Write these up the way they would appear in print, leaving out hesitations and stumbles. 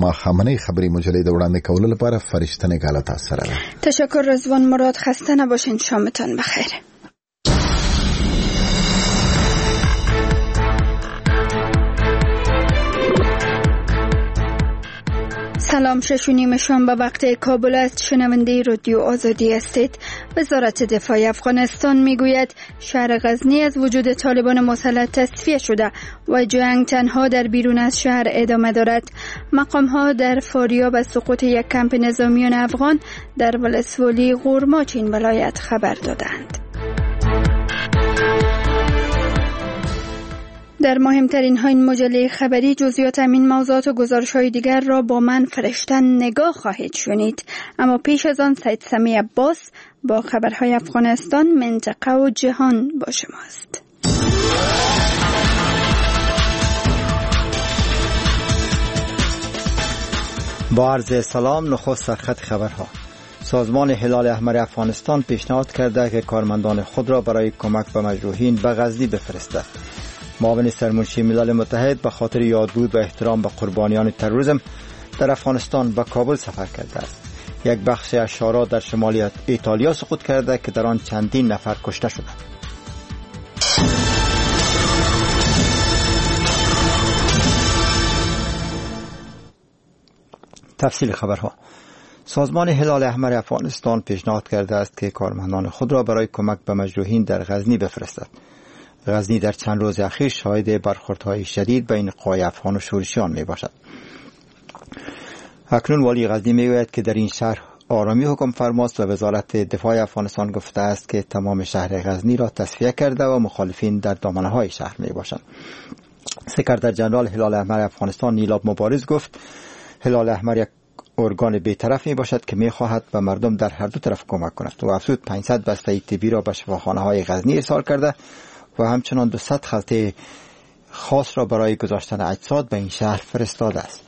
ماښامنۍ خبری مجلې د وړاندې کولو لپاره فرشته نگاله تاسو سره ده. تشکر رضوان مراد. خسته نباشین. شامتان بخیر. سلام. 6:30 شام به وقت کابل است. شنونده رادیو آزادی هستید. وزارت دفاع افغانستان میگوید شهر غزنی از وجود طالبان مسلح تصفیه شده و جنگ تنها در بیرون از شهر ادامه دارد. مقام‌ها در فاریاب از سقوط یک کمپ نظامیان افغان در ولسوالی قورماچ این ولایت خبر دادند. در مهمترین های این مجله خبری جزئیات همین موضوعات و گزارش های دیگر را با من فرشته نگاه خواهید شنید. اما پیش از آن سید سمی عباس با خبرهای افغانستان، منطقه و جهان با شماست. با عرض سلام. نخست سرخط خبرها. سازمان هلال احمر افغانستان پیشنهاد کرده که کارمندان خود را برای کمک به مجروحین به غزنی بفرستد. معاون سرمنشی ملل متحد به خاطر یادبود و احترام به قربانیان تروریسم در افغانستان به کابل سفر کرده است. یک بخش از شارع در شمال ایتالیا سقوط کرده که در آن چندین نفر کشته شدند. تفصیل خبرها. سازمان هلال احمر افغانستان پیشنهاد کرده است که کارمندان خود را برای کمک به مجروحین در غزنی بفرستد. غزنی در چند روز اخیر شاهد برخوردهای شدید بین قوای افغان و شورشیان می باشد. اکنون والی غزنی می گوید که در این شهر آرامی حکم فرماست و وزارت دفاع افغانستان گفته است که تمام شهر غزنی را تصفیه کرده و مخالفین در دامنه های شهر می باشند. سکرتر جنرال هلال احمر افغانستان نیلاب مبارز گفت هلال احمر یک ارگان بی‌طرف می باشد که می خواهد به مردم در هر دو طرف کمک کند و افزود 500 بسته طبی را به شفاخانه های غزنی ارسال کرده و همچنان 200 خلطه خاص را برای گذاشتن اجساد به این شهر فرستاده است.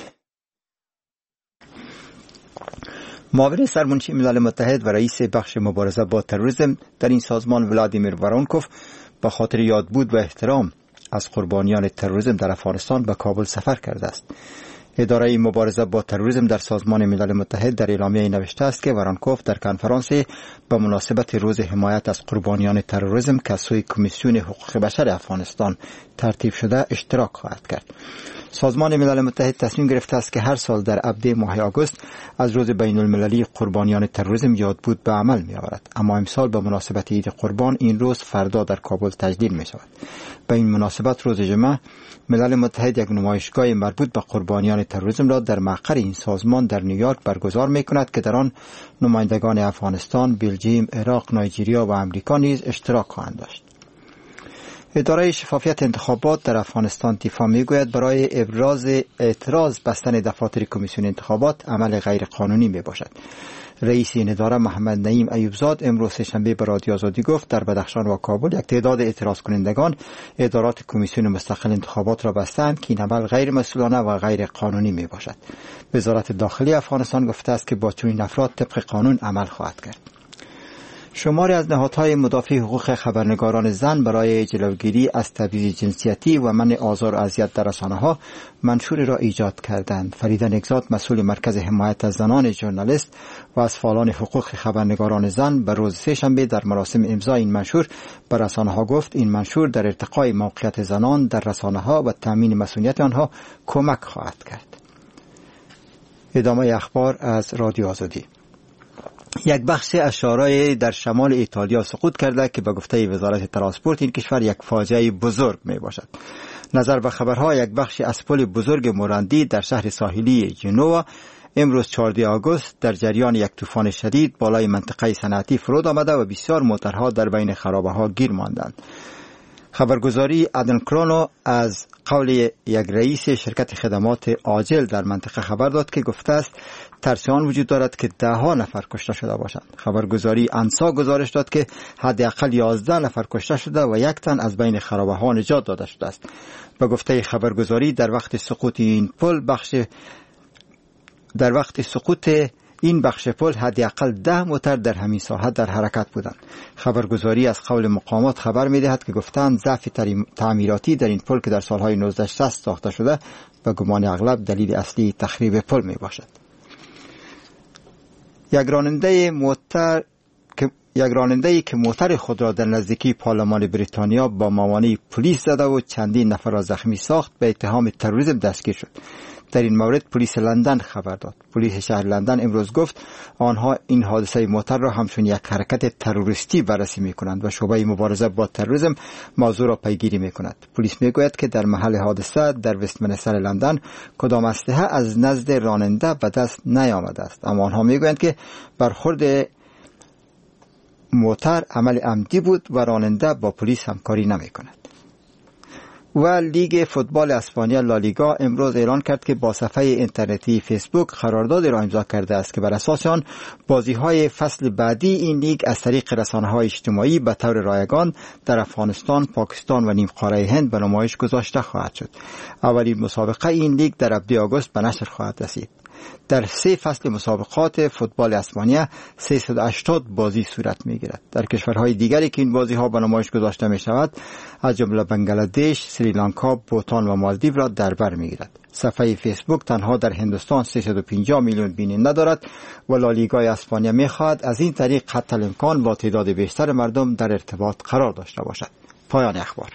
معاون سرمنشی ملل متحد و رئیس بخش مبارزه با تروریسم در این سازمان ولادیمیر ورونکوف به خاطر یادبود و احترام از قربانیان تروریسم در افغانستان به کابل سفر کرده است. اداره مبارزه با تروریسم در سازمان ملل متحد در اعلامیه نوشته است که ورونکوف در کنفرانس به مناسبت روز حمایت از قربانیان تروریسم که از سوی کمیسیون حقوق بشر افغانستان ترتیب شده اشتراک خواهد کرد. سازمان ملل متحد تصمیم گرفته است که هر سال در ابد ماه آگوست از روز بین المللی قربانیان تروریسم یادبود به عمل می آورد، اما امسال به مناسبت عید قربان این روز فردا در کابل تجلیل می شود. به این مناسبت روز جمعه ملل متحد یک نمایشگاه مربوط به قربانیان تروریسم را در مقر این سازمان در نیویورک برگزار می کند که در آن نمایندگان افغانستان، بلژیم، عراق، نایجریا و امریکا نیز اشتراک خواهند داشت. اداره شفافیت انتخابات در افغانستان تیفا میگوید برای ابراز اعتراض بستن دفاتر کمیسیون انتخابات عمل غیر قانونی می باشد. رئیس این اداره محمد نعیم ایوبزاد امروز سه‌شنبه به رادیو آزادی گفت در بدخشان و کابل یک تعداد اعتراض کنندگان ادارات کمیسیون مستقل انتخابات را بستند که این عمل غیر مسئولانه و غیر قانونی می باشد. وزارت داخلی افغانستان گفته است که با چنین افراد طبق قانون عمل خواهد کرد. شماری از نهادهای مدافع حقوق خبرنگاران زن برای جلوگیری از تبعیض جنسیتی و منع آزار و اذیت در رسانه‌ها منشوری را ایجاد کردند. فریده نگزاد مسئول مرکز حمایت از زنان ژورنالیست و از فعالان حقوق خبرنگاران زن به روز سه‌شنبه در مراسم امضای این منشور به رسانه‌ها گفت این منشور در ارتقای موقعیت زنان در رسانه‌ها و تامین مسئولیت آنها کمک خواهد کرد. ادامه اخبار از رادیو آزادی. یک بخش از شارع در شمال ایتالیا سقوط کرده که به گفته وزارت ترانسپورت این کشور یک فاجعه بزرگ می باشد. نظر به خبرها یک بخش از پل بزرگ موراندی در شهر ساحلی جنوا امروز 14 آگوست در جریان یک طوفان شدید بالای منطقه صنعتی فرود آمده و بسیار موترها در بین خرابه ها گیر ماندند. خبرگزاری ادنکرونو از قول یک رئیس شرکت خدمات عاجل در منطقه خبر داد که گفته است ترس آن وجود دارد که 10 نفر کشته شده باشند. خبرگزاری انسا گزارش داد که حداقل 11 نفر کشته شده و 1 تن از بین خرابه ها نجات داده شده است. به گفته خبرگزاری در وقت سقوط این بخش پل حداقل 10 موتر در همین ساحه در حرکت بودند. خبرگزاری از قول مقامات خبر می‌دهد که گفتند ضعف تعمیراتی در این پل که در سالهای 1960 ساخته شده و گمان اغلب دلیل اصلی تخریب پل می باشد. یک راننده‌ای که موتر خود را در نزدیکی پارلمان بریتانیا با موانع پلیس زده و چندین نفر را زخمی ساخت به اتهام تروریسم دستگیر شد. در این مورد پلیس لندن خبر داد. پلیس شهر لندن امروز گفت آنها این حادثه موتر را همچون یک حرکت تروریستی بررسی می‌کنند و شعبه مبارزه با تروریسم موضوع را پیگیری می‌کند. پلیس می‌گوید که در محل حادثه در وستمنستر لندن کدام اسلحه از نزد راننده به دست نیامده است، اما آنها می‌گویند که برخورد موتر عمل عمدی بود و راننده با پلیس همکاری نمی‌کند. و لیگ فوتبال اسپانیا لالیگا امروز اعلان کرد که با صفحه اینترنتی فیسبوک قراردادی را امضا کرده است که بر اساس آن بازی‌های فصل بعدی این لیگ از طریق رسانه‌های اجتماعی به طور رایگان در افغانستان، پاکستان و نیم قاره هند به نمایش گذاشته خواهد شد. اولین مسابقه این لیگ در ابتدای آگوست به نشر خواهد رسید. در 3 فصل مسابقات فوتبال اسپانیا 380 بازی صورت می‌گیرد. در کشورهای دیگری که این بازی‌ها به نمایش گذاشته می‌شود از جمله بنگلادش، سریلانکا، بوتان و مالدیو را در بر می‌گیرد. صفحه فیسبوک تنها در هندوستان 350 میلیون بیننده دارد و لالیگای اسپانیا می‌خواهد از این طریق حتی الامکان با تعداد بیشتر مردم در ارتباط قرار داشته باشد. پایان اخبار.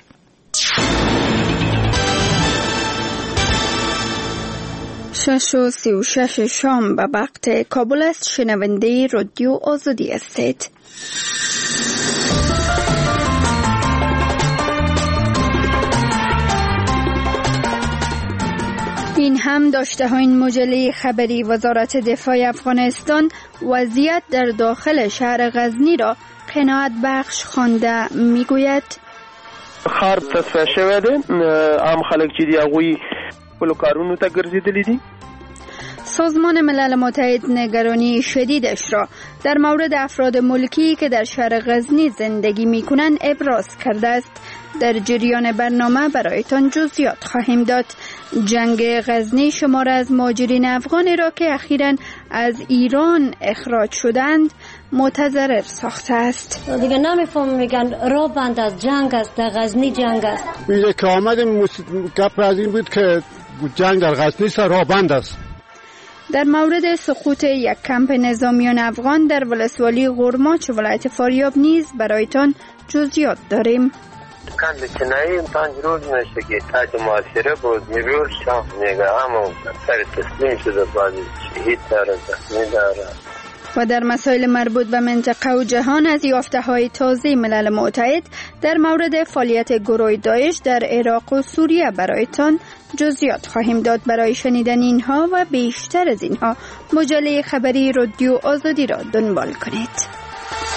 6:36 شام به وقت کابل است. شنونده رادیو آزادی هستید. این هم داشته ها این مجله خبری. وزارت دفاع افغانستان وضعیت در داخل شهر غزنی را قناعت بخش خوانده. میگوید خار تصفیه شوه ده، عام خلک چې دی هغوی خپلو کارونو ته ګرځېدلي دي. سازمان ملل متحد نگرانی شدیدش را در مورد افراد ملکی که در شهر غزنی زندگی می‌کنند ابراز کرده است. در جریان برنامه برایتان جزئیات خواهیم داد. جنگ غزنی شمار از مهاجرین افغانی را که اخیراً از ایران اخراج شدند متضرر ساخته است. دیگه نمیفهم، میگن راه بند از جنگ است، در غزنی جنگ است. میگه که آمدیم گپ از این بود که جنگ در غزنی است، راه بند است. در مورد سقوط یک کمپ نظامیان افغان در ولسوالی غرماچ ولایت فاریاب نیز برایتان جزئیات داریم. کند چنایی 5 روز نشه که تاج معاشره بود میبور شام میگه اما سر تسلیم شده بازی شهید داره زخمی داره. و در مسائل مربوط به منطقه و جهان از یافته‌های تازه ملل متحد در مورد فعالیت گروه داعش در عراق و سوریه برایتان جزئیات خواهیم داد. برای شنیدن اینها و بیشتر از اینها مجله خبری رادیو آزادی را دنبال کنید.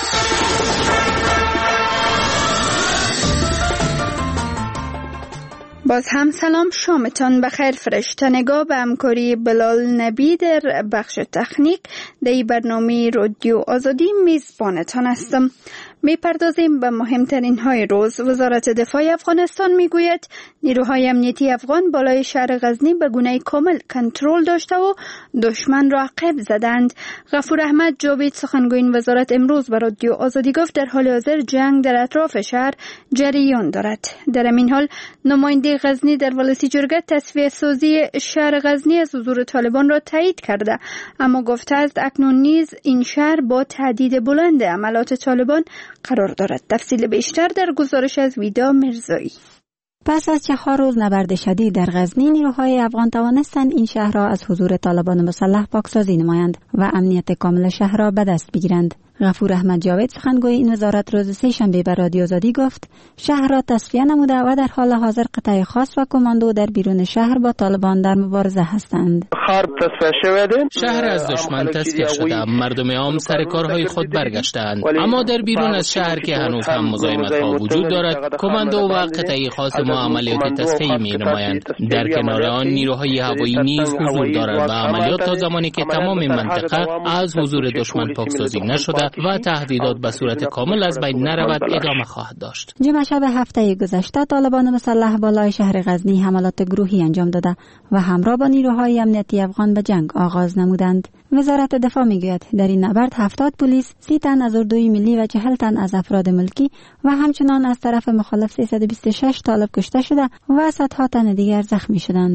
باز هم سلام، شامتان بخیر. فرشتنگاه به همکاری بلال نبی در بخش تکنیک در برنامه رادیو آزادی میزبانتان هستم. میپردازیم به مهمترین های روز. وزارت دفاع افغانستان میگوید نیروهای امنیتی افغان بالای شهر غزنی به گونه کامل کنترل داشته و دشمن را عقب زدند. غفور احمد جاوید سخنگوی این وزارت امروز به رادیو آزادی گفت در حال حاضر جنگ در اطراف شهر جریان دارد. در این حال نماینده غزنی در ولسی جرگه تصفیه سازی شهر غزنی از حضور طالبان را تایید کرده، اما گفته است اکنون نیز این شهر با تهدید بلند عملات طالبان قرار دارد. تفصیل بیشتر در گزارش از ویدا مرزایی. پس از 4 روز نبرد شدید در غزنی، نیروهای افغان توانستند این شهر را از حضور طالبان مسلح پاکسازی نمایند و امنیت کامل شهر را به دست بگیرند. غفور احمد جاوید سخنگوی این وزارت روز سه‌شنبه به رادیو آزادی گفت شهر را تصفیه نموده و در حال حاضر قطع خاص و کماندو در بیرون شهر با طالبان در مبارزه هستند. شهر از دشمن تصفیه شده، مردم عام سر کارهای خود برگشتند، اما در بیرون از شهر که هنوز هم مزاحمت‌ها وجود دارد، کماندو و قطع خاص ما عملیات تصفیه می‌نمایند. در کنار آن نیروهای هوایی نیز حضور دارند و عملیات تا زمانی که تمام منطقه از حضور دشمن پاکسازی نشده و تهدیدات به صورت کامل از بین نرود ادامه خواهد داشت. جمعه شب هفته گذشته طالبان مسلح بالای شهر غزنی حملات گروهی انجام داده و همراه با نیروهای امنیتی افغان به جنگ آغاز نمودند. وزارت دفاع میگوید در این نبرد 70 پلیس، 30 تن از اردوی ملی و 40 تن از افراد ملکی و همچنان از طرف مخالف 326 طالب کشته شده و صدها تن دیگر زخمی شدند.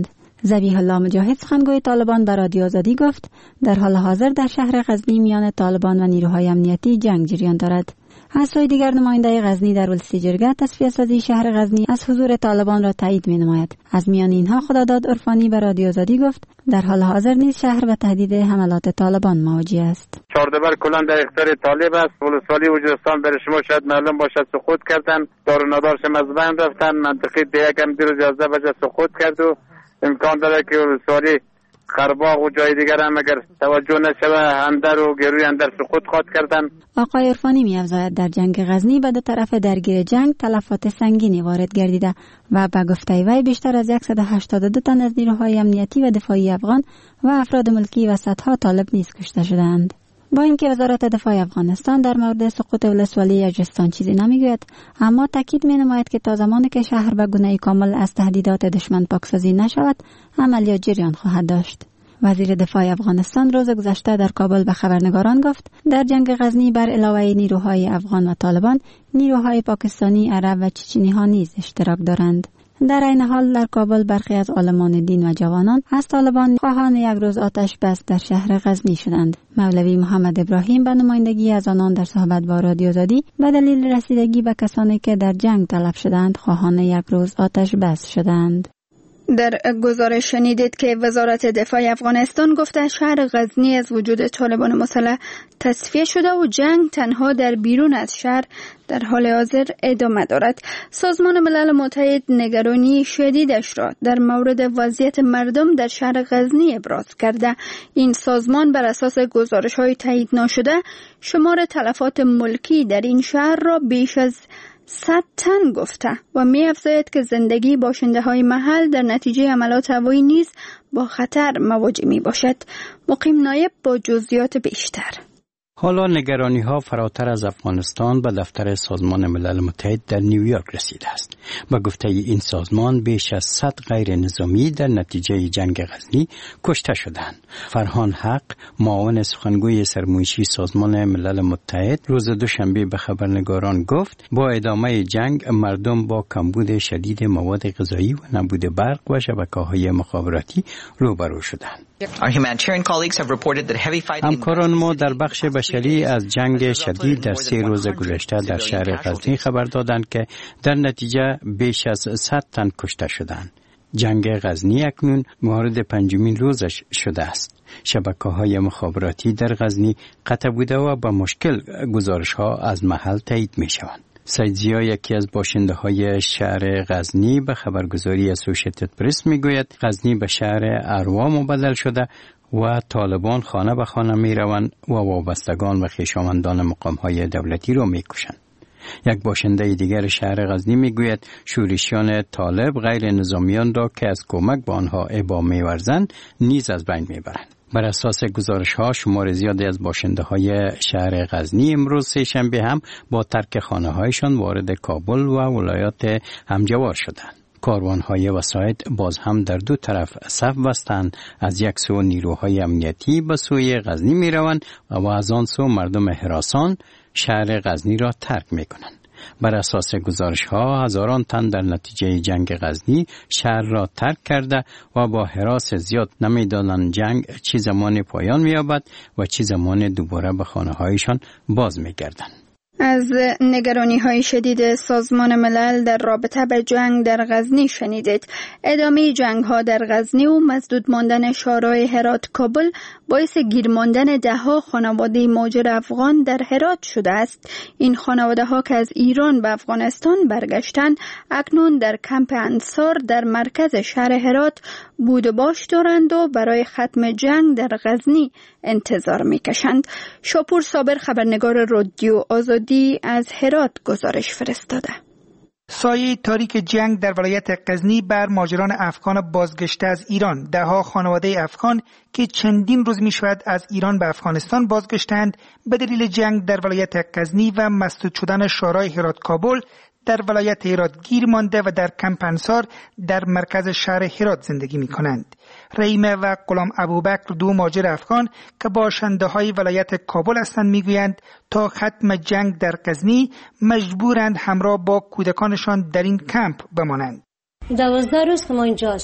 ذبیح الله مجاهد سخنگوی طالبان به رادیو آزادی گفت در حال حاضر در شهر غزنی میان طالبان و نیروهای امنیتی جنگ جریان دارد. از سوی دیگر نماینده غزنی در ولسی جرگه تصفیه سازی شهر غزنی از حضور طالبان را تایید می نماید. از میان اینها خداداد عرفانی به رادیو آزادی گفت در حال حاضر نیز شهر به تهدید حملات طالبان مواجه است. 14 بر کلان در اختیار طالب است. ولسوالی وجودستان برای شما شاید معلوم باشد سقوط کردن، دار و ندارش از بین رفتن، منطقه دیگه هم دیر و 11 بجه سقوط کرد و امکان داره که ولسوالی خرباغ و جای دیگر هم اگر توجه نشوه اندر و گروی اندر سقوط خواهد کردن. آقای عرفانی می‌افزاید در جنگ غزنی به دو طرف درگیر جنگ تلفات سنگینی وارد گردیده و به گفته وی بیشتر از 182 تن از نیروهای امنیتی و دفاعی افغان و افراد ملکی و صدها طالب نیز کشته شدند. با اینکه وزارت دفاع افغانستان در مورد سقوط ولسوالی اجرستان چیزی نمیگوید، اما تاکید می‌نماید که تا زمانی که شهر به گونه کامل از تهدیدات دشمن پاکسازی نشود، عملیات جریان خواهد داشت. وزیر دفاع افغانستان روز گذشته در کابل به خبرنگاران گفت در جنگ غزنی بر علاوه نیروهای افغان و طالبان، نیروهای پاکستانی، عرب و چچنی ها نیز اشتراک دارند. در این حال در کابل برخی از عالمان دین و جوانان از طالبان خواهان یک روز آتش بس در شهر غزنی شدند. مولوی محمد ابراهیم به نمایندگی از آنان در صحبت با رادیو آزادی به دلیل رسیدگی به کسانی که در جنگ طلب شدند خواهان یک روز آتش بس شدند. در گزارش شنیدید که وزارت دفاع افغانستان گفته شهر غزنی از وجود طالبان مسلح تصفیه شده و جنگ تنها در بیرون از شهر در حال حاضر ادامه دارد. سازمان ملل متحد نگرانی شدیدش را در مورد وضعیت مردم در شهر غزنی ابراز کرده. این سازمان بر اساس گزارش‌های تایید نشده شمار تلفات ملکی در این شهر را بیش از 100 تن گفته و می افزاید که زندگی باشنده های محل در نتیجه حملات هوایی نیز با خطر مواجه می باشد. مقیم نایب با جزئیات بیشتر. حالا نگرانی ها فراتر از افغانستان به دفتر سازمان ملل متحد در نیویورک رسیده است. با گفته این سازمان بیش از 100 غیر نظامی در نتیجه جنگ غزنی کشته شدند. فرهان حق، معاون سخنگوی سرمایشی سازمان ملل متحد، روز دوشنبه به خبرنگاران گفت با ادامه جنگ مردم با کمبود شدید مواد غذایی و نبود برق و شبکه‌های مخابراتی روبرو شدند. همکاران ما در بخش بشری از جنگ شدید در 3 روز گذشته در شهر غزنی خبر دادند که در نتیجه بیش از 100 تن کشته شدند. جنگ غزنی اکنون وارد 5مین روزش شده است. شبکه‌های مخابراتی در غزنی قطع بوده و با مشکل گزارش‌ها از محل تایید می‌شوند. سید ضیا، یکی از باشنده‌های شهر غزنی، به خبرگزاری اسوسییتد پرس میگوید غزنی به شهر اروا مبدل شده و طالبان خانه به خانه میروند و وابستگان و خویشاوندان مقام‌های دولتی را میکشند. یک باشنده دیگر شهر غزنی میگوید شورشیان طالب غیر نظامیان را که از کمک به آنها ابا می‌ورزند نیز از بین میبرند. بر اساس گزارش‌ها شمار زیادی از باشنده‌های شهر غزنی امروز سه‌شنبه هم با ترک خانه‌هایشان وارد کابل و ولایات همجوار شدند. کاروان‌های وسایط باز هم در دو طرف صف بستند. از یک سو نیروهای امنیتی به سوی غزنی می‌روند و از آن سو مردم هراسان شهر غزنی را ترک می‌کنند. بر اساس گزارش‌ها هزاران تن در نتیجه جنگ غزنی شهر را ترک کرده و با هراس زیاد نمی‌دانند جنگ چه زمان پایان می‌یابد و چه زمان دوباره به خانه‌هایشان باز می‌گردند. از نگرانی‌های شدید سازمان ملل در رابطه به جنگ در غزنی شنیدید. ادامه جنگ‌ها در غزنی و مسدود ماندن شهرهای هرات کابل باعث گیر ماندن ده‌ها خانواده مهاجر افغان در هرات شده است. این خانواده‌ها که از ایران به افغانستان برگشتند اکنون در کمپ انصار در مرکز شهر هرات بود و باش دارند و برای ختم جنگ در غزنی انتظار می‌کشند. شاپور صابر، خبرنگار رادیو آزادی از هرات گزارش فرستاده. سایه تاریک جنگ در ولایت غزنی بر مهاجران افغان بازگشته از ایران. ده‌ها خانواده افغان که چندین روز می‌شود از ایران به افغانستان بازگشتند به دلیل جنگ در ولایت غزنی و مسدود شدن شهرهای هرات کابل در ولایت هرات گیر مانده و در کمپ انصار در مرکز شهر هرات زندگی می‌کنند. رحیمه و غلام ابوبکر، دو مهاجر افغان که باشنده‌های ولایت کابل هستند، میگویند تا ختم جنگ در غزنی مجبورند همراه با کودکانشان در این کمپ بمانند. 12 روز که ما اینجا هستیم.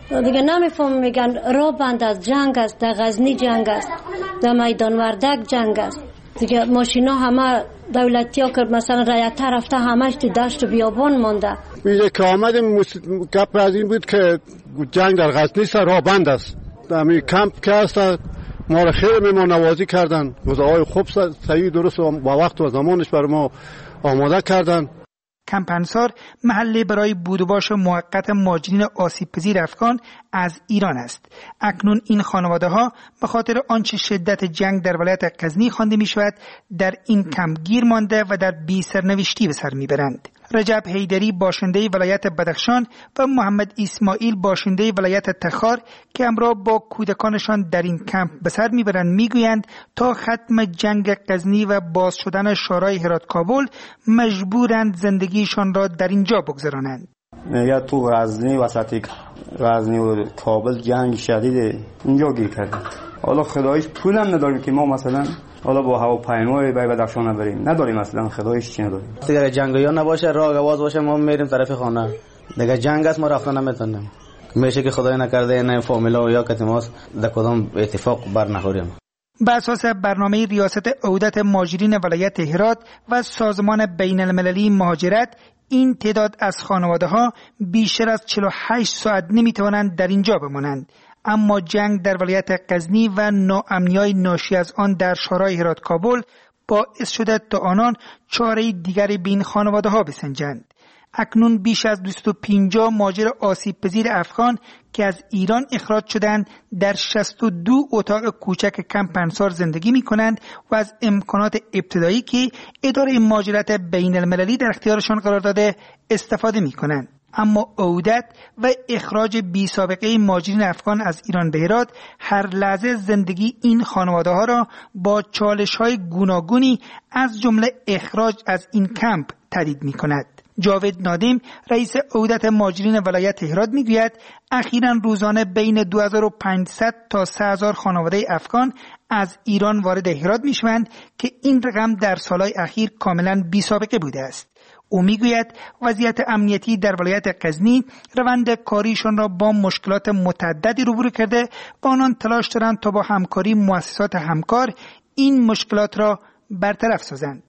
دیگه نمیفهم، میگن راه بند از جنگ است، در غزنی جنگ است، در میدان وردک جنگ است. دیگه ماشینا همه دولتی ها کرد، مثلا رایت رفته همش تو دشت و بیابان مانده. میگه که آمدیم گپ از این بود که جنگ در غزنی است، راه بند است. در کمپ که هست ما را خیلی مهمان نوازی کردن، غذاهای خوب صحیح درست و با وقت و زمانش برای ما آماده کردن. کمپ انصار محله برای بود و باش موقت مهاجرین آسیب پذیر افغان از ایران است. اکنون این خانواده ها به خاطر آنچه شدت جنگ در ولایت غزنی خوانده می شود در این کمپ گیر مانده و در بی سرنوشتی به سر می برند. رجب حیدری باشنده ولایت بدخشان و محمد اسماعیل باشنده ولایت تخار که همراه با کودکانشان در این کمپ به سر میبرند میگویند تا ختم جنگ غزنی و باز شدن شورای هرات کابل مجبورند زندگیشان را در اینجا بگذرانند. یا تو غزنی وسط غزنی و کابل جنگ شدید اینجا گیر کرده. حالا خدایش پول هم نداریم که ما مثلا حالا با هواپیمای به بدخشان بریم، نداریم اصلا، خدایش چی نداریم. اگر جنگی ها نباشه، راه گواز باشه، ما میریم طرف خانه. دیگه جنگ است، ما رفتن نمیتونیم. میشه که خدای نکرده نه فامیلا یا کتماس در کدام اتفاق بر نخوریم. بر اساس برنامه ریاست عهدت مهاجرین ولایت هرات و سازمان بین المللی مهاجرت، این تعداد از خانواده ها بیشتر از 48 ساعت نمیتوانند در اینجا بمانند. اما جنگ در ولایت غزنی و ناامنی‌های ناشی از آن در شورای هرات کابل باعث شده تا آنان چاره دیگری بین خانواده ها بسنجند. اکنون بیش از 250 مهاجر آسیب پذیر افغان که از ایران اخراج شدند در 62 اتاق کوچک کمپ انصار زندگی می کنند و از امکانات ابتدایی که اداره مهاجرت بین المللی در اختیارشان قرار داده استفاده می کنند. اما عودت و اخراج بی سابقه مهاجرین افغان از ایران به هرات هر لحظه زندگی این خانواده ها را با چالش های گوناگونی از جمله اخراج از این کمپ تهدید می کند. جاوید نادم رئیس عهدت مهاجرین ولایت هرات میگوید اخیراً روزانه بین 2500 تا 3000 خانواده افغان از ایران وارد هرات میشوند که این رقم در سالهای اخیر کاملاً بی سابقه بوده است. او میگوید وضعیت امنیتی در ولایت غزنی روند کاریشان را با مشکلات متعددی روبرو کرده و آنان تلاش دارند تا با همکاری مؤسسات همکار این مشکلات را برطرف سازند.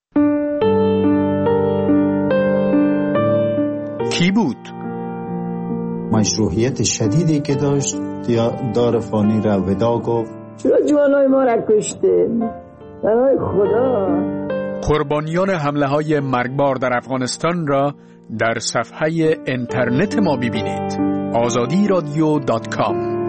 کی بود؟ مشروعیت شدیدی که داشت یا دار فانی را ودا گفت. چرا جوانای ما را کشته؟ برای خدا. قربانیان حمله های مرگبار در افغانستان را در صفحه اینترنت ما ببینید. azadiradio.com.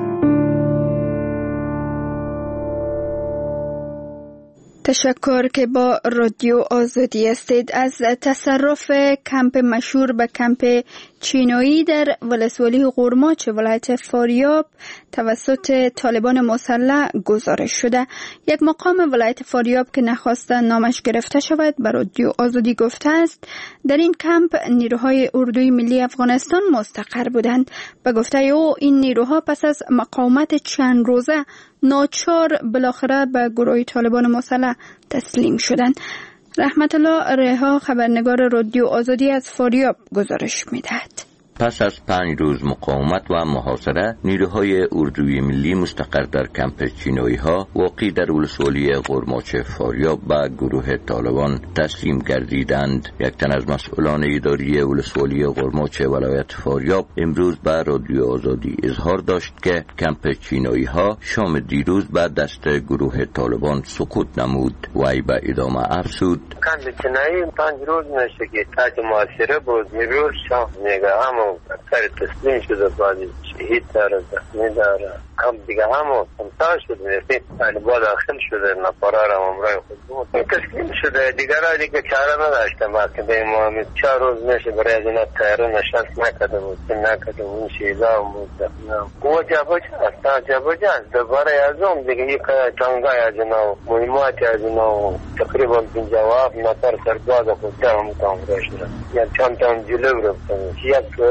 تشکر که با رادیو آزادی هستید. از تصرف کمپ مشهور به کمپ چینایی در ولسوالی قرماچ ولایت فاریاب توسط طالبان مسلح گزارش شده. یک مقام ولایت فاریاب که نخواسته نامش گرفته شود به رادیو آزادی گفته است در این کمپ نیروهای اردوی ملی افغانستان مستقر بودند. به گفته او این نیروها پس از مقاومت چند روزه ناچار بالاخره به گروه طالبان مسلح تسلیم شدند. رحمت الله ریحا خبرنگار رادیو آزادی از فاریاب گزارش می‌دهد. پس از 5 روز مقاومت و محاصره نیروهای اردوی ملی مستقر در کمپ چینایی ها واقع در ولسوالی قرماچ فاریاب به گروه طالبان تسلیم گردیدند. یک تن از مسئولان اداری ولسوالی قرماچ ولایت فاریاب امروز به رادیو آزادی اظهار داشت که کمپ چینایی ها شام دیروز به دست گروه طالبان سقوط نمود. وی به ادامه افزود: کمپ چینایی 5 روز نشه که تحت محاصره بود. نیروی شام نگاه اکثر تسلیم شده، بعضی شهید داره، زخمی داره. هم دیگه همو امتحان شده، طالبان داخل شده، نفرار هم امرای خود بود تسلیم شده. دیگه چاره نداشتم. که ما 4 روز میشه برای از اینا تیاره نشست نکده بود، اون شهیده هم بود، زخمی هم و جابجا است. دوباره از اون دیگه یک تنگای از اینا و مهمات از اینا و تقریبا 57 نفر سرباز خود هم تنگره شده. یعنی چند جلو رفتن. یک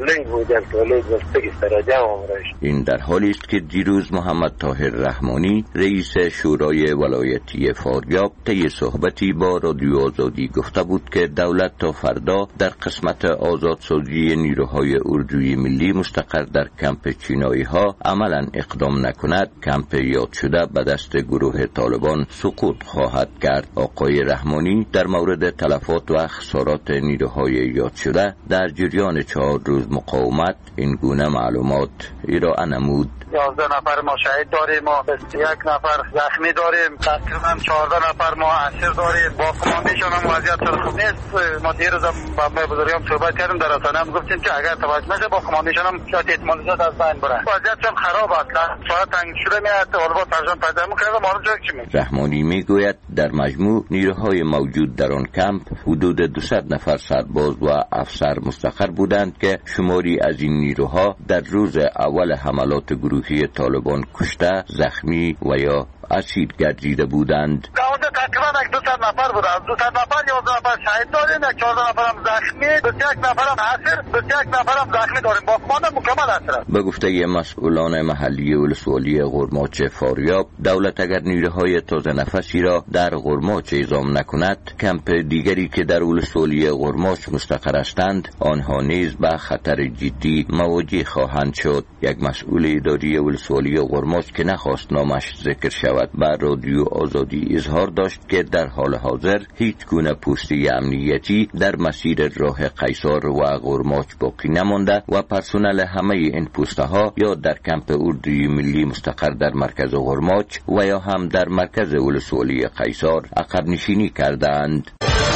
لنگ بودن تولید مستقی سراجم امرش. این در حالی است که دیروز محمد طاهر رحمانی رئیس شورای ولایتی فاریاب طی صحبتی با رادیو آزادی گفته بود که دولت تا فردا در قسمت آزادسازی نیروهای اردوی ملی مستقر در کمپ چینایی ها عملا اقدام نکند، کمپ یاد شده به دست گروه طالبان سقوط خواهد کرد. آقای رحمانی در مورد تلفات و خسارات نیروهای یاد شده در جریان 4 روز مقاومت این گونه معلومات ارائه نمود. 11 نفر ما شهید داریم، ما 21 نفر زخمی داریم، تقریبا 14 نفر ما اسیر داریم. با کماندیشون هم وضعیت خوب نیست. ما دیروز با بزرگان صحبت کردیم، در رسانه هم گفتیم که اگر توجه نشه با کماندیشون هم شاید احتمال زیاد از بین بره. وضعیتشون خراب است، ساعت تنگ شده میاد، اولوا ترجمه پیدا می‌کنه. معلوم شد چی میشه. رحمانی میگوید در مجموع نیروهای موجود در آن کمپ حدود 200 نفر سرباز و افسر مستقر بودند که شماری از این نیروها در روز اول حملات گروهی طالبان کشته، زخمی و یا اسیر گردیده بودند. اونجا تقریبا 200 نفر بود. از 200 نفر 11 نفر شهید داریم، 14 نفر هم زخمی، 21 نفر هم اسیر، 21 نفر هم زخمی داریم. با کماند مکمل اسیر. به گفته مسئولان محلی ولسوالی قرماچ فاریاب، دولت اگر نیروهای تازه نفسی را در قرماچ اعزام نکند، کمپ دیگری که در ولسوالی قرماچ مستقر هستند آنها نیز به خطر جدی مواجه خواهند شد. یک مسئول اداری ولسوالی قرماچ که نخواست نامش ذکر شود بر رادیو آزادی اظهار داشت که در حال حاضر هیچ گونه پستی امنیتی در مسیر راه قیصر و قرماچ باقی نمانده و پرسنل همه این پست‌ها یا در کمپ اردوی ملی مستقر در مرکز قرماچ و یا هم در مرکز ولسوالی قیصر عقب نشینی کردند.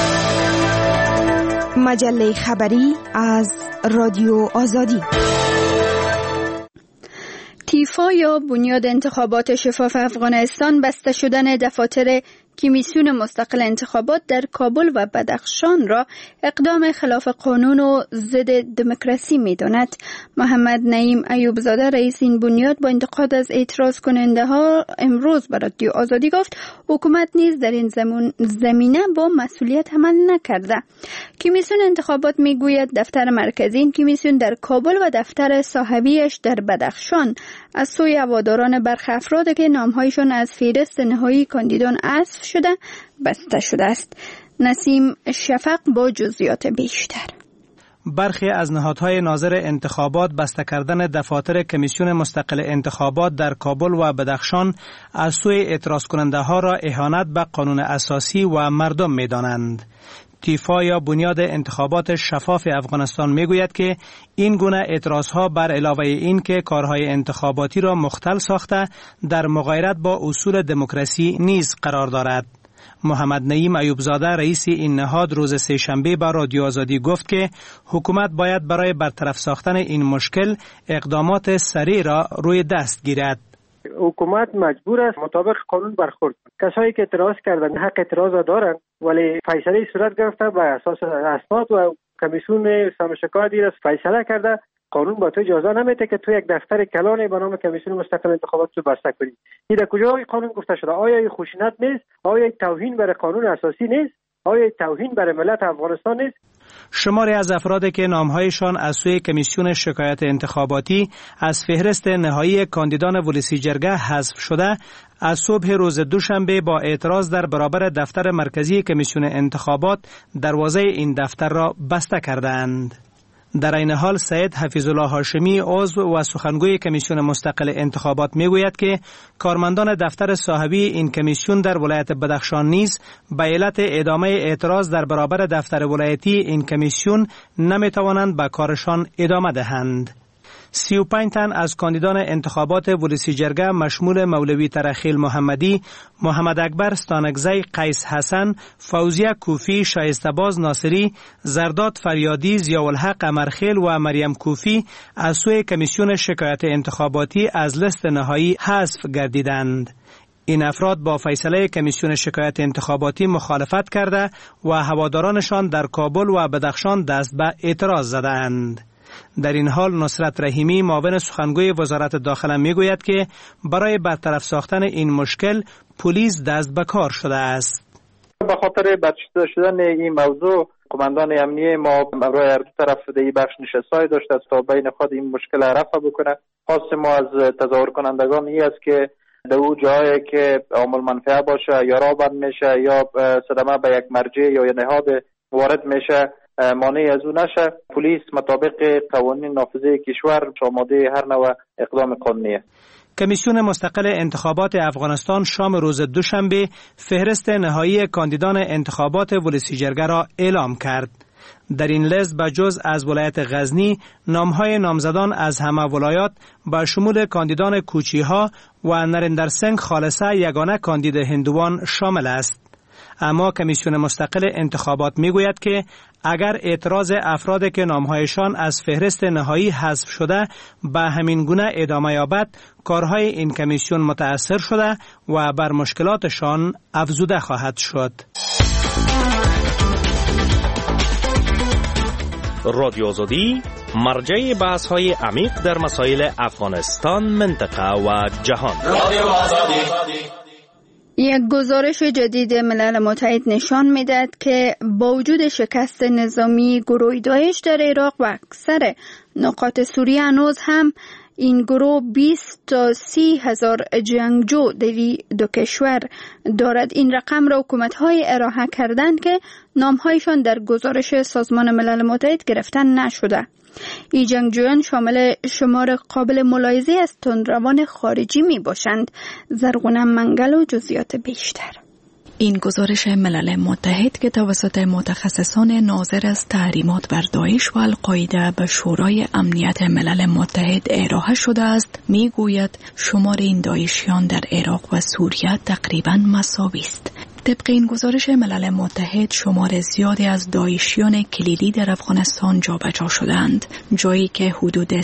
مجله خبری از رادیو آزادی. تیفا یا بنیاد انتخابات شفاف افغانستان بسته شدن دفاتر کمیسیون مستقل انتخابات در کابل و بدخشان را اقدام خلاف قانون و ضد دموکراسی می‌داند. محمد نعیم ایوب زاده رئیس این بنیاد با انتقاد از اعتراض کننده ها امروز به رادیو آزادی گفت حکومت نیز در این زمینه با مسئولیت عمل نکرده. کمیسیون انتخابات میگوید دفتر مرکزی این کمیسیون در کابل و دفتر صاحبیش در بدخشان از سوی هواداران برخی افراد که نامهایشان از فهرست نهایی کاندیدان حذف شده بسته شده است. نسیم شفق با جزئیات بیشتر. برخی از نهادهای ناظر انتخابات بسته کردن دفاتر کمیسیون مستقل انتخابات در کابل و بدخشان از سوی اعتراض کننده ها را اهانت به قانون اساسی و مردم می دانند. تیفا یا بنیاد انتخابات شفاف افغانستان میگوید که این گونه اعتراضها بر علاوه این که کارهای انتخاباتی را مختل ساخته در مغایرت با اصول دموکراسی نیز قرار دارد. محمد نعیم ایوب زاده رئیس این نهاد روز سه‌شنبه با رادیو آزادی گفت که حکومت باید برای برطرف ساختن این مشکل اقدامات سریع را روی دست گیرد. حکومت مجبور است مطابق قانون برخورد کنند. کسایی که اعتراض کردند حق اعتراض دارند، ولی فیصله صورت گرفته بر اساس اسناد و کمیسیون سمشکاری را فیصله کرده. قانون با تو اجازه نمیده که تو یک دفتر کلان به نام کمیسیون مستقل انتخابات رو بسته کنی. این در کجای قانون گفته شده؟ آیا این خشونت نیست؟ آیا این توهین بر قانون اساسی نیست؟ آیا این توهین بر ملت افغانستان نیست؟ شماری از افرادی که نامهایشان از سوی کمیسیون شکایت انتخاباتی از فهرست نهایی کاندیدان ولسی جرگه حذف شده از صبح روز دوشنبه با اعتراض در برابر دفتر مرکزی کمیسیون انتخابات دروازه این دفتر را بسته کردند. در این حال سید حفیظ الله هاشمی عضو و سخنگوی کمیسیون مستقل انتخابات میگوید که کارمندان دفتر صاحبی این کمیسیون در ولایت بدخشان نیز به علت ادامه اعتراض در برابر دفتر ولایتی این کمیسیون نمیتوانند به کارشان ادامه دهند. 35 تن از کاندیدان انتخابات ولسی جرگه مشمول مولوی ترخیل محمدی، محمد اکبر ستانکزی، قیس حسن، فوزیه کوفی، شایسته‌باز ناصری، زرداد فریادی، ضیاءالحق امرخیل و مریم کوفی از سوی کمیسیون شکایت انتخاباتی از لیست نهایی حذف گردیدند. این افراد با فیصله کمیسیون شکایت انتخاباتی مخالفت کرده و هوادارانشان در کابل و بدخشان دست به اعتراض زدند. در این حال نصرت رحیمی معاون سخنگوی وزارت داخله میگوید که برای برطرف ساختن این مشکل پلیس دست به کار شده است. به خاطر برچیده شدن این موضوع قماندان امنیه ما برای هر دو طرف در بخش نشستای داشته است تا بین خود این مشکل رفع بکنه. خواست ما از تظاهر کنندگان این است که در او جایی که عامل منفعه باشه یا راه بند میشه یا صدمه به یک مرجع یا نهاد وارد میشه مانع از او نشه. پلیس مطابق قوانین نافذه کشور آماده هر نوع اقدام قانونیه. کمیسیون مستقل انتخابات افغانستان شام روز دوشنبه فهرست نهایی کاندیدان انتخابات ولسیجرگه را اعلام کرد. در این لیست بجز از ولایت غزنی نامهای نامزدان از همه ولایات با شمول کاندیدان کوچی‌ها و نریندر سنگ خالصه یگانه کاندید هندوان شامل است. اما کمیسیون مستقل انتخابات میگوید که اگر اعتراض افرادی که نامهایشان از فهرست نهایی حذف شده به همین گونه ادامه یابد، کارهای این کمیسیون متأثر شده و بر مشکلاتشان افزوده خواهد شد. رادیو آزادی مرجع بحث‌های عمیق در مسائل افغانستان، منطقه و جهان. رادیو آزادی. یک گزارش جدید ملل متحد نشان می‌دهد که با وجود شکست نظامی گروه داعش در عراق و اکثر نقاط سوریه هنوز هم این گروه 20 تا 30 هزار جنگجو در دو کشور دارد. این رقم را حکومت‌های ارائه کردند که نام‌هایشان در گزارش سازمان ملل متحد گرفته نشده. این جنگجویان شامل شمار قابل ملاحظه از تندروان خارجی می باشند. زرغونه منگل و جزئیات بیشتر. این گزارش ملل متحد که توسط متخصصان ناظر از تحریمات بر داعش و القاعده به شورای امنیت ملل متحد ارائه شده است میگوید شمار این داعشیان در عراق و سوریه تقریباً مساوی است. طبق این گزارش ملل متحد شمار زیادی از داعشیان کلیدی در افغانستان جابجا شدند، جایی که حدود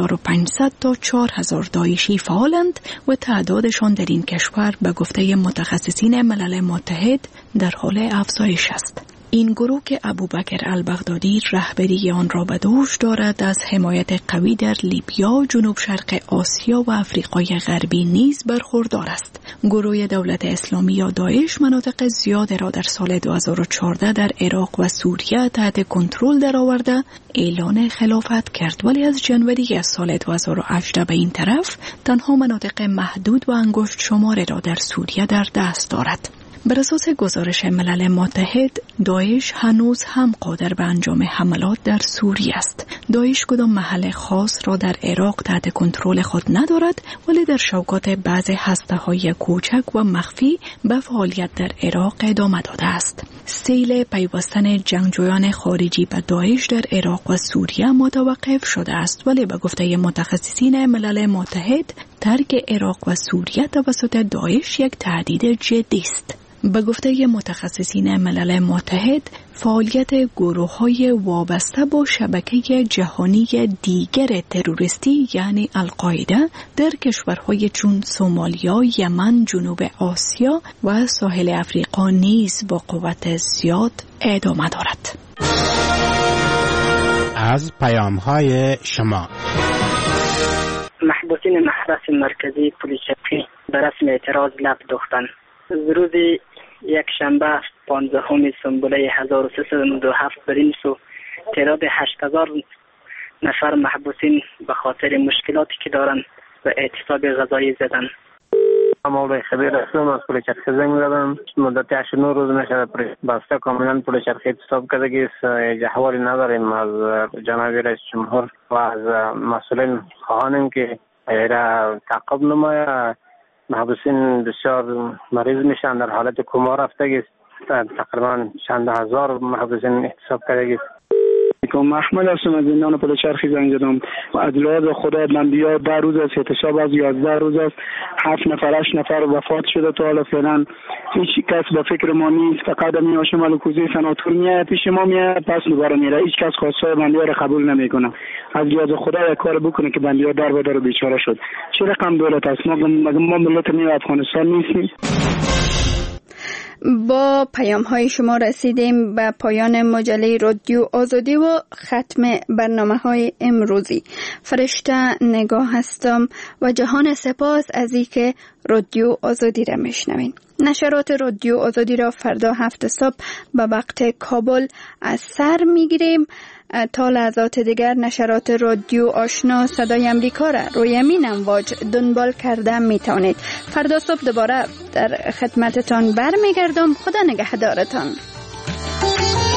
3500 تا 4000 داعشی فعالند و تعدادشان در این کشور به گفته متخصصین ملل متحد در حال افزایش است. این گروه که ابوبکر البغدادی رهبری آن را به دوش دارد از حمایت قوی در لیبیا، جنوب شرق آسیا و آفریقای غربی نیز برخوردار است. گروه دولت اسلامی یا داعش مناطق زیاد را در سال 2014 در عراق و سوریه تحت کنترل درآورده اعلان خلافت کرد، ولی از جنوری از سال 2018 به این طرف تنها مناطق محدود و انگشت شمار را در سوریه در دست دارد. بر اساس گزارش ملل متحد، داعش هنوز هم قادر به انجام حملات در سوریه است. داعش کدام محل خاص را در عراق تحت کنترل خود ندارد، ولی در شوکات بعض هسته‌های کوچک و مخفی به فعالیت در عراق ادامه داده است. سیل پیوستن جنگجویان خارجی به داعش در عراق و سوریه متوقف شده است، ولی به گفته متخصصین ملل متحد، ترک عراق و سوریه توسط داعش یک تهدید جدی است. به گفته متخصصین ملل متحد، فعالیت گروه‌های وابسته با شبکه جهانی دیگر تروریستی یعنی القاعده در کشورهای چون سومالیا، یمن، جنوب آسیا و ساحل افریقا نیز با قوت زیاد ادامه دارد. از پیام‌های شما. محبوسین محبس مرکزی پلیسچپی به رسم اعتراض لب دوختن. روز یک شنبه 15 سنبوله 1397 بر این سو تعداد 8000 نفر محبوسین به خاطر مشکلاتی که دارن و اعتصاب غذایی زدن. مولای خبیر هستم، از پل چرخی زنگ زدم. مدت 89 روز میشه بسته کاملا پل چرخی اعتصاب کردگی است. احوالی نداریم. از جناب رئیس جمهور و از مسئولین خواهانیم که ایره تعقب نمایه. محبوسین بسیار مریض میشن، در حالت کما رفتگی است. تقریبا چند هزار محبوسین احتساب کردگی است. محمد هستم، از زندان پل چرخی زنگ زدم. از لحاظ خدا بندی‌ها 10 روز است، احتساب از 11 روز است. 7 نفر 8 نفر وفات شده تا حالا فعلا هیچ کس به فکر ما نیست. فقط می هاشم الکوزی سناتور میاد پیش ما میاد پس دوباره میره. هیچ کس خواستای بندی‌ها را قبول نمیکنه. از لحاظ خدا یک کار بکنه که بندی‌ها در به در بیچاره شد. چه رقم دولت است؟ ما ملت افغانستان نیستیم. با پیام های شما رسیدیم به پایان مجله رادیو آزادی و ختم برنامه های امروزی. فرشته نگاه هستم و جهان سپاس از اینکه رادیو آزادی را میشنوین. نشرات رادیو آزادی را فردا 7 صبح به وقت کابل از سر میگیریم. تا لحظات دیگر نشرات رادیو آشنا صدای امریکا را روی همین امواج دنبال کرده میتونید. فردا صبح دوباره در خدمتتان برمیگردم. خدا نگهدارتان.